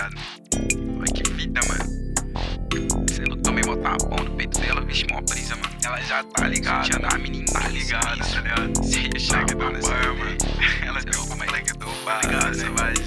ligado? Olha que fita, mano. Você não também botar a pão no peito dela, vixe, mó brisa, mano. Ela já tá ligada, já a menina tá ligada, tá ligado? Você ia achar que do bar, mano. Ela deu o moleque do bar, ligado, você vai.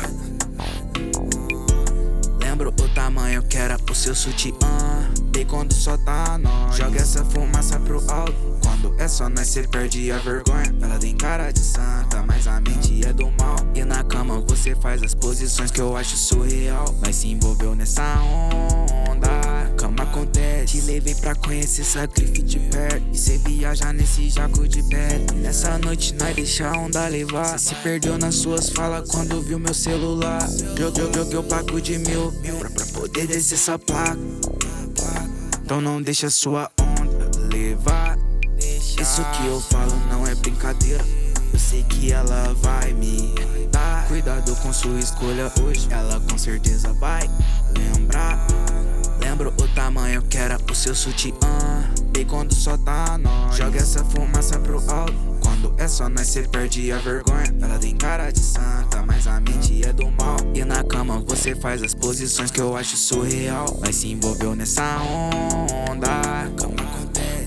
Lembro o tamanho que era o seu sutiã. E quando só tá nós, joga essa fumaça pro alto. Quando é só nós, cê perde a vergonha. Ela tem cara de santa, mas a mente é do mal. E na cama você faz as posições que eu acho surreal. Mas se envolveu nessa onda, cama acontece. Te levei pra conhecer Sacrifício de perto. E cê viaja nesse jaco de pedra. Nessa noite nós deixa a onda levar. Cê se perdeu nas suas falas quando viu meu celular. Joguei o paco de mil pra poder descer essa placa. Então não deixa sua onda levar. Isso que eu falo não é brincadeira. Eu sei que ela vai me dar. Cuidado com sua escolha hoje, ela com certeza vai lembrar. Lembro o tamanho que era o seu sutiã. E quando só tá nós, joga essa fumaça pro alto. Quando é só nós, cê perde a vergonha. Ela tem cara de santa, mas a mente é do mal. E na cama você faz as posições que eu acho surreal. Mas se envolveu nessa onda, cama acontece.